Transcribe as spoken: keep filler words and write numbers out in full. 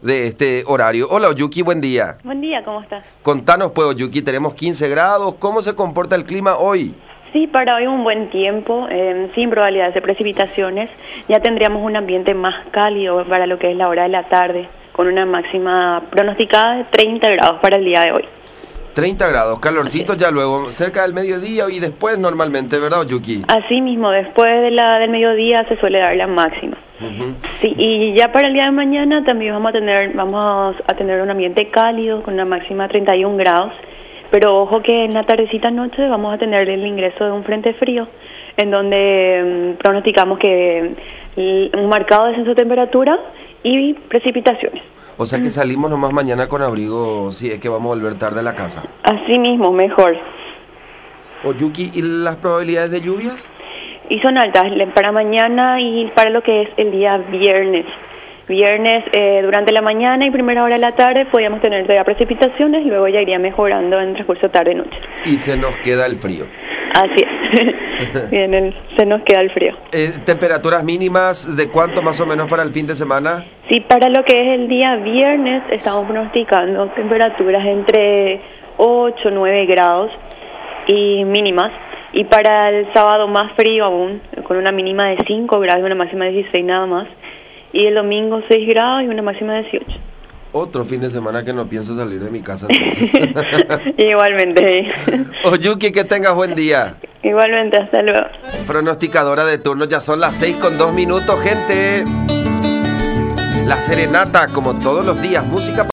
de este horario. Hola, Oyuki, buen día. Buen día, ¿cómo estás? Contanos, pues, Oyuki, tenemos quince grados. ¿Cómo se comporta el clima hoy? Sí, para hoy un buen tiempo, eh, sin probabilidades de precipitaciones. Ya tendríamos un ambiente más cálido para lo que es la hora de la tarde, con una máxima pronosticada de treinta grados para el día de hoy. treinta grados, calorcito ya luego, cerca del mediodía y después normalmente, ¿verdad, Oyuki? Así mismo, después de la del mediodía se suele dar la máxima. Uh-huh. Sí, y ya para el día de mañana también vamos a tener vamos a tener un ambiente cálido con una máxima de treinta y un grados, pero ojo que en la tardecita noche vamos a tener el ingreso de un frente frío, en donde um, pronosticamos que um, un marcado descenso de temperatura y precipitaciones. O sea que salimos nomás mañana con abrigo, si es que vamos a volver tarde a la casa. Así mismo, mejor. Oyuki, ¿y las probabilidades de lluvias? Y son altas para mañana y para lo que es el día viernes. Viernes, eh, durante la mañana y primera hora de la tarde podríamos tener todavía precipitaciones, luego ya iría mejorando en transcurso tarde-noche. Y se nos queda el frío. Así es. Bien, el, se nos queda el frío. Eh, ¿Temperaturas mínimas de cuánto más o menos para el fin de semana? Sí, para lo que es el día viernes estamos pronosticando temperaturas entre ocho, nueve grados y mínimas. Y para el sábado más frío aún, con una mínima de cinco grados y una máxima de dieciséis nada más. Y el domingo seis grados y una máxima de dieciocho. Otro fin de semana que no pienso salir de mi casa. Entonces. Igualmente. Oyuki, que tengas buen día. Igualmente, hasta luego. Pronosticadora de turno, ya son las seis con dos minutos, gente. La serenata, como todos los días, música.